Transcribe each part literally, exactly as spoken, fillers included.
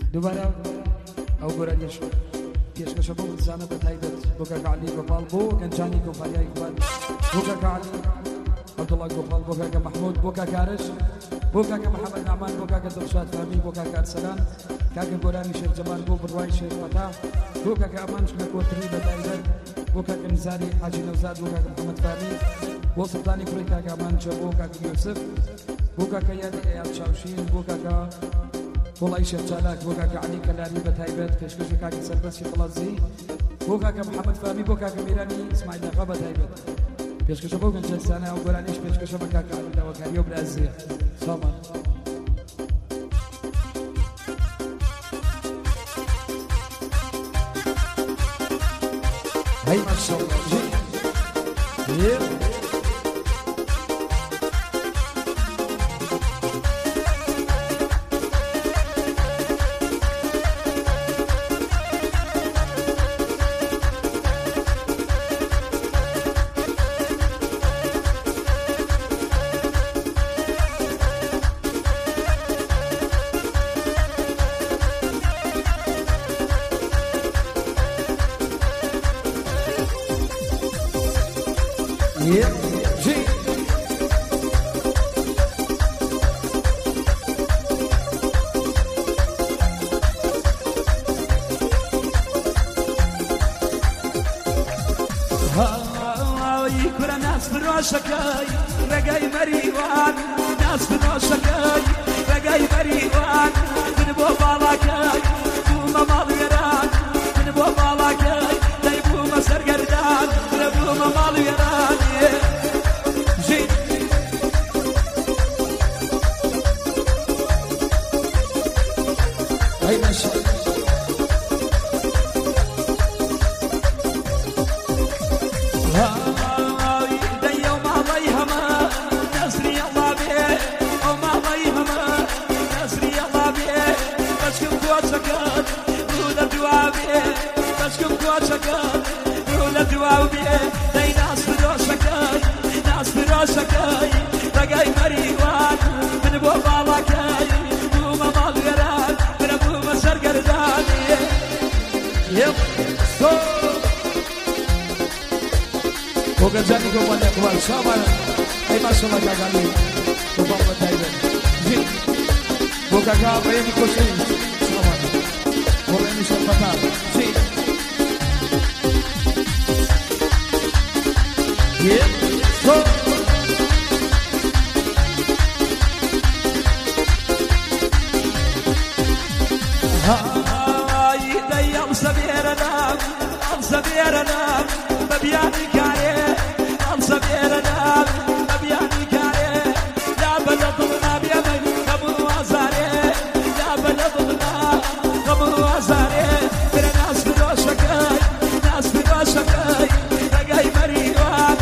دوباره ئەو گۆرانیش پێشکەشە بۆ بزانە بە تایبەت بۆ کاکە عەلی گۆپاڵ بۆ گەنجانی کۆمپانیای کوبان بۆ کاکە عەلی عەبدوڵڵا گۆپاڵ بۆ کاکە محمود بۆ کاکە عارش بۆ کاکە محەممەد نعمان بۆ کاکە دڵشاد فامی بۆ کاکە ئەرسەلان کاکە گۆرانی شێخ جەمال بۆ بڕوای شێخ فەتاح بۆ کاکە ئەمان شمەکۆتری بە تایبەت بۆ کاکە نزاری حاجی نەوزاد بۆ کاکە محەممەد فامی بۆ سڵتانی کوڕی کاکە ئەمان چە بۆ کاکە یوسف بۆ کاکە یادی ئەیاد چاوشین بۆ کاکە وڵی شێخ چالاک بۆ کاکە عەلی کەلانی بە تایبەت پێشکەشی کاکە سەربەستی قەڵەزی بۆ کاکە محەممەد فامی بۆ کاکە میرانی ئیسماعیل ئاغا بە تایبەت پێشکەشە بۆ گەنجەستانە ئەو گۆرانیش پێشکەشە بە کاکە عەلی داواکاریە و برازیە سامان هەی ماشەڵڵا جێ فرۆشەکەی ڕێگەی مەریوان ناس فرۆشەکەی ڕێگەی مەریوان من بۆ باڵاکەی بوومە ماڵوێران من بۆ باڵاکەی دەی بوومە سەرگەردان لە بوومە ماڵوێران ژی هەی ماشەڵڵا دەی ناس فرۆشەکەی ناس فرۆشەکەی ڕێگەی مەریوان من بۆ باڵاکەی بوومە ماڵوێران منە بوومە سەرگەردانی بۆ گەنجانی کۆمپانیای کوبان سامانە هەی ماشەڵڵا کاکە عەلی گۆپاڵ بە تایبەت بۆ کاکە بەیەمی خۆشەوی سامانە بۆ بەیەمی شێخ فەتاح Yeah, so هاي دي أمسى بيرنا أمسى بيرنا ببياني كاري أمسى بيرنا ببياني كاري لا بلدنا بيمن قبل وزاري لا بلدنا قبل وزاري ترى ناس فروشكاي ناس فروشكاي رقاي مريوان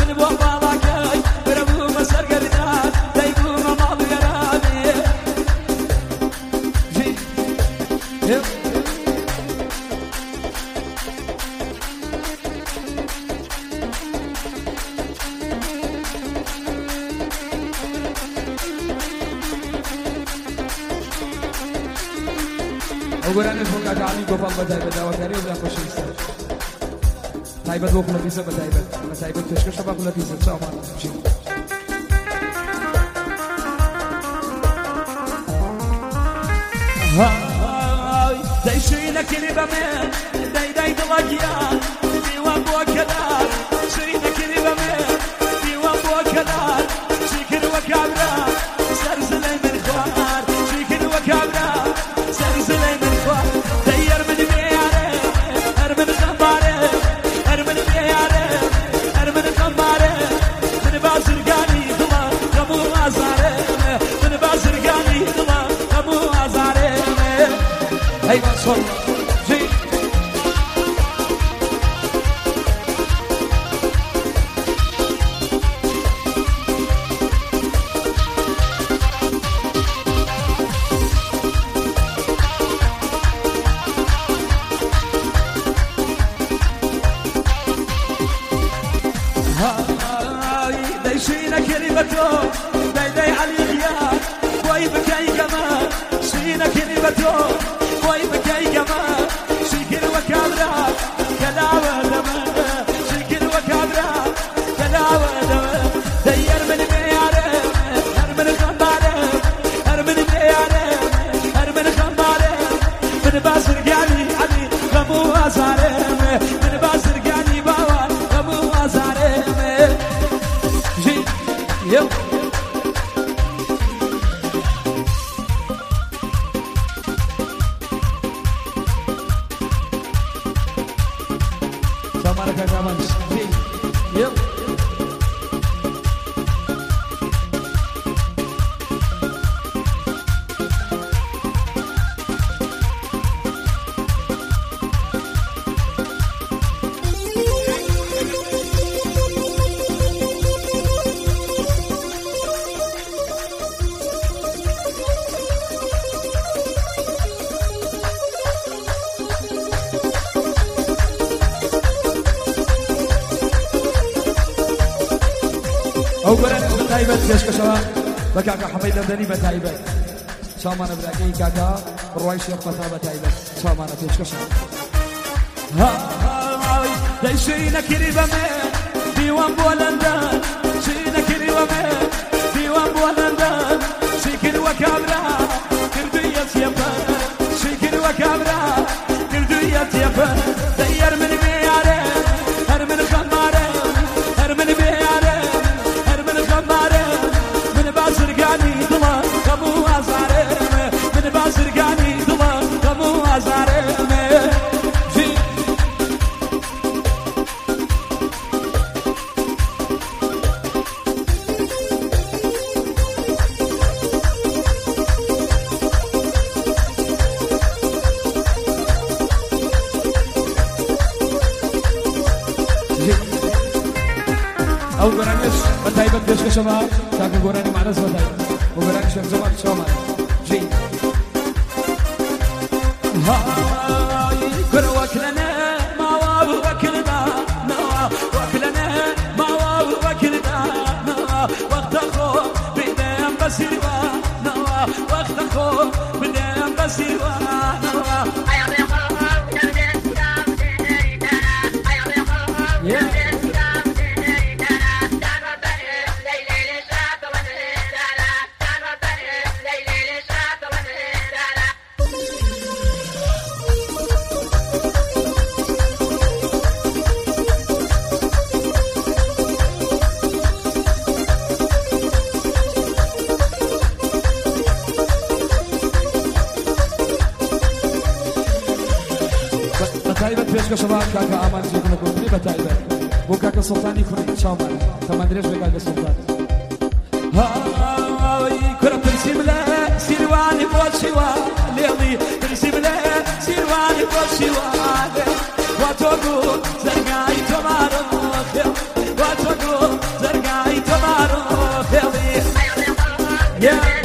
وقرانش بۆ کاکە عەلی گۆپاڵ بە تایبەت داواکاری و بیان خۆشەویستە تایبەت بۆ خولەپیسە بە تایبەت بە تایبەت پێشکەشە بە خولەپیسە چاومان دەی شوینەکردی بە من دەی دەی دڵەگیان دیوان بۆ کەدار شوینەکردی بە من دیوان بۆ کەدار چی کردوە کابرا سەر زلەی من خوار چی کردوە کابرا سەر زلەی من خوار دەی هەر من بێیارێ هەر من غەمبارێ هەر من بێیارێ هەر من غەمبارێ من بازرگانی دڵە غەم و ئازارێ من بازرگانی دڵە غەم و ئازارێ هەی ماشەڵڵا بتايبت كيش كشوا بكاكا حميد الدني بتايبت شامانا بلاقي كاكا روي شيخ مثابة تايبت شامانا كيش كشوا ها هاي دايشينا كريبا من ديوان بولندان شينا كريبا من ديوان بولندان شكل وكابرا كردية يبا شكل وكابرا كردية يبا دير من بياره هر من خماره هر من بياره هر من خماره من بازرگانی دلا قبو ازاره من بازرگانی دلا قبو ازاره او قرانيش بتايبت بيش كشما كاكا قراني مع ناس بتايبت وقرانيش في زمان شومان جي هاي كر وكلنا ما واو وكلنا ما وكلنا ما واو وكلنا ما وقت خو بدم بسيوا ما وقت خو بدم بسيوا بتايبت بيش كشما كاكا امان جيكنا كوني بتايبت بو كاكا سلطاني كوني شامان تمندريش بكاكا سلطان هاي كرة ترسم له سيرواني بوشيوا ليلي ترسم له سيرواني بوشيوا واتوغو زرقاي تمارو واتوغو زرقاي تمارو يا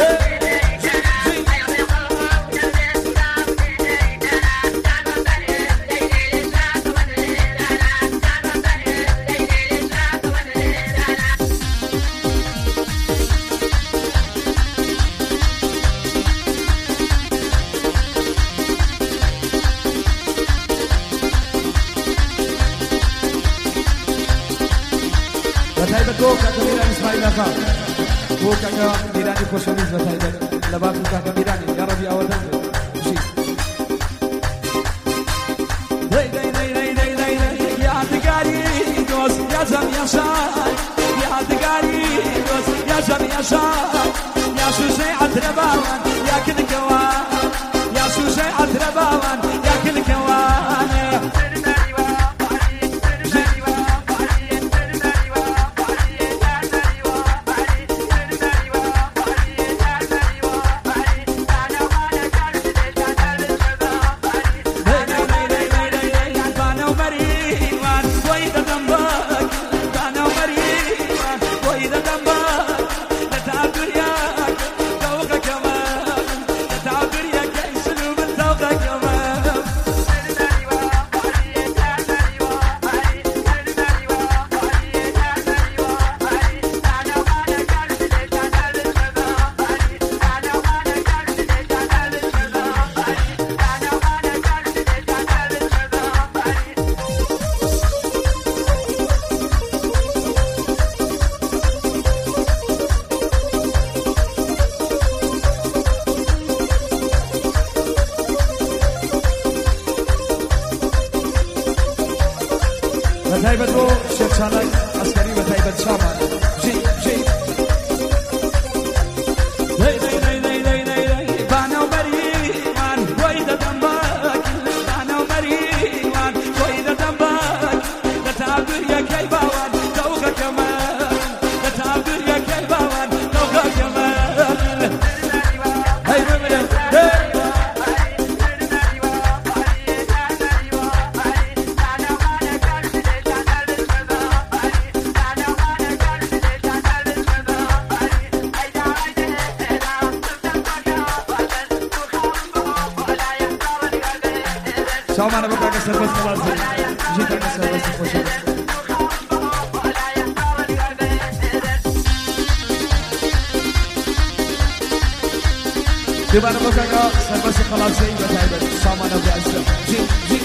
بتايبت بو كاكا ميراني اسماعيل اخا بو كاكا ميراني خوشميز بتايبت لبابو كاكا ميراني يا ربي اودان شي داي داي داي داي داي داي داي يا تقاري دوس يا زم يا شاي يا تقاري دوس يا زم يا شاي يا شوشي عترباوان يا كل كوان يا شوشي عترباوان يا كل كوان بتايبت بو شيخ شانك عسكري بتايبت شامان جي جي داي داي داي داي داي داي داي بانا ومريمان ويدا دمبك بانا ومريمان ويدا دمبك لتعبر يا كيباوان دوغا كمان لتعبر يا كيباوان دوغا كمان هاي بمرم شو معنا بكره كسر بس خلاص جيت كسر بس خوش دوباره بکنگا سرباز خلاصی بتایبت سامان ابو عزم جی جی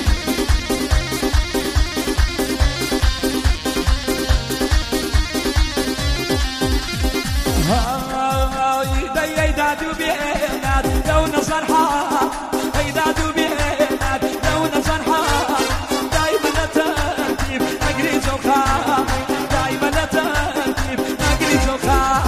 هاي دادو بينات لو نصرحا هاي دادو بينات لو نصرحا دايما نترتيب نقري زوخا دايما نترتيب نقري زوخا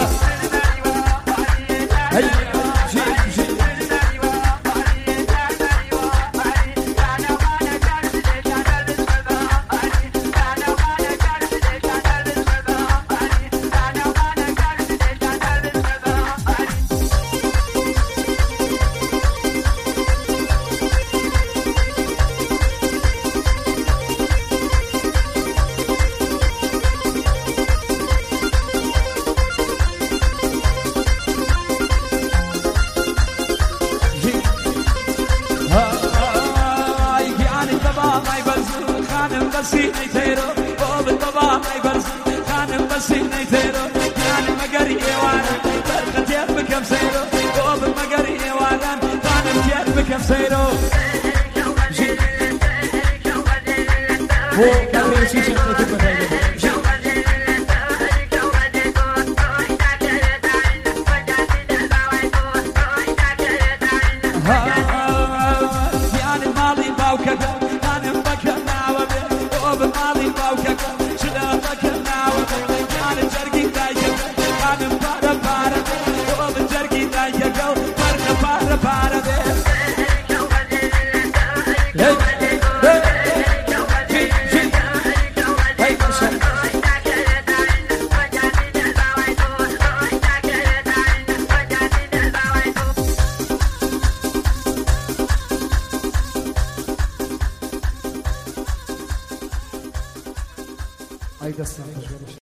بسي نيتيرو او بالطبع ما يبرز خانم بسي نيتيرو يعني مقري وانا فرقت يد بكم سيرو او بالمقري وانا خانم يد بكم سيرو هو كان يمشي شنو تبغى يعني الماضي باوكك خانم بكم بالماضي باوكك شلا بكنا وبك كان الجرقي دايك كان بارا بارا وب الجرقي دايك فرق بارا بارا هاي قصة